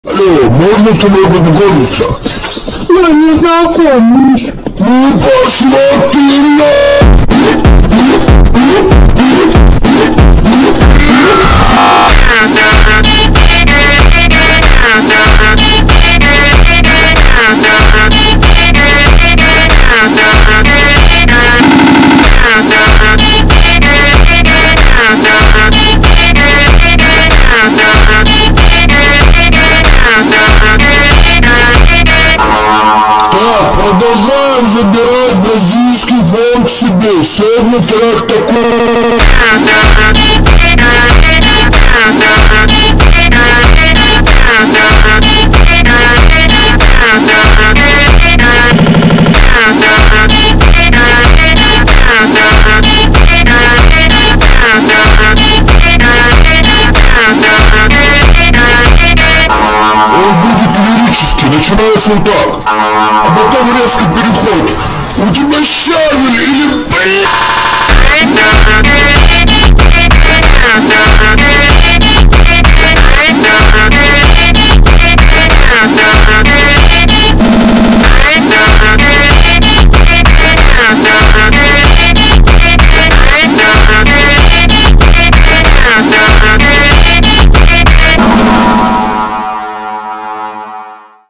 Алло, можно с тобой познакомиться? Я не знакомлюсь. Ну пошла ты на... Так, продолжаем забирать бразильский фон к себе. Сегодня трек такой. Он будет лирический, начинается вот так, а потом резко переход. У тебя щавель или блин?